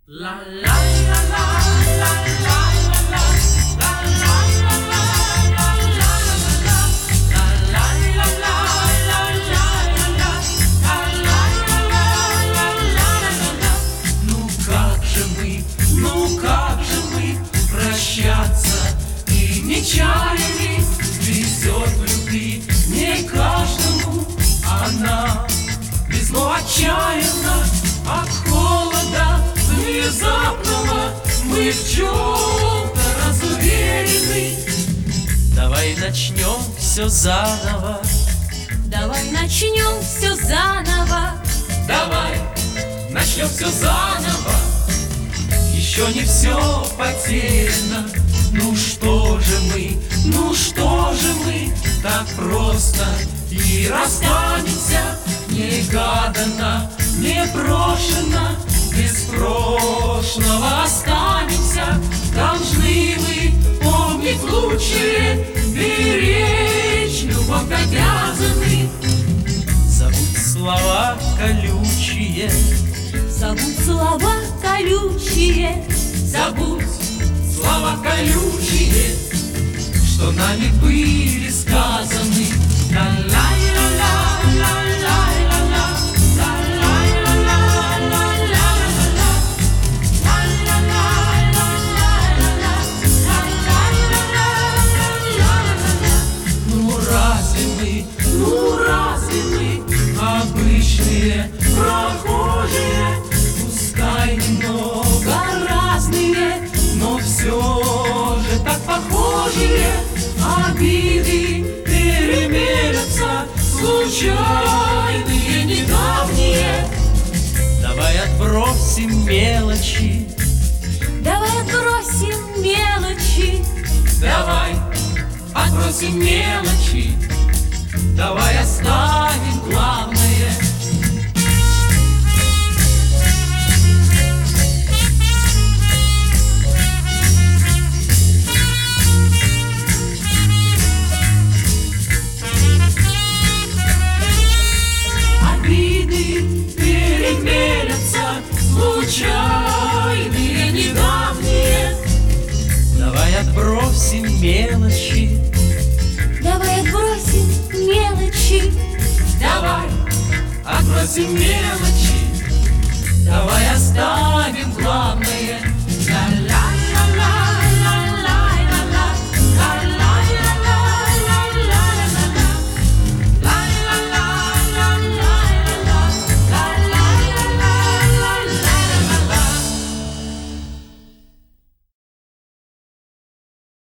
Ну как же мы прощаться и не чаяли? Везет в любви не каждому, она везло отчаянно от холода внезапного. Мы в чем-то разуверены. Давай начнем все заново. Давай начнем все заново. Давай начнем все заново. Еще не все потеряно. Ну что же мы так просто и расстанемся негаданно, непрошено, без прошлого останемся. Должны мы помнить лучшее, беречь любовь обязаны. Забудь слова колючие, забудь слова колючие, забудь слова колючие, что нами были сказаны. Ну разве мы обычные прохожие, пускай немного разные, но все же так похожие. Обиды перемелятся, случайные, недавние. давай отбросим мелочи. давай отбросим мелочи. Давай отбросим мелочи, давай оставим главное. Обиды перемелятся, случайные, недавние. Давай отбросим мелочи. Давай отбросим мелочи. Давай отбросим мелочи,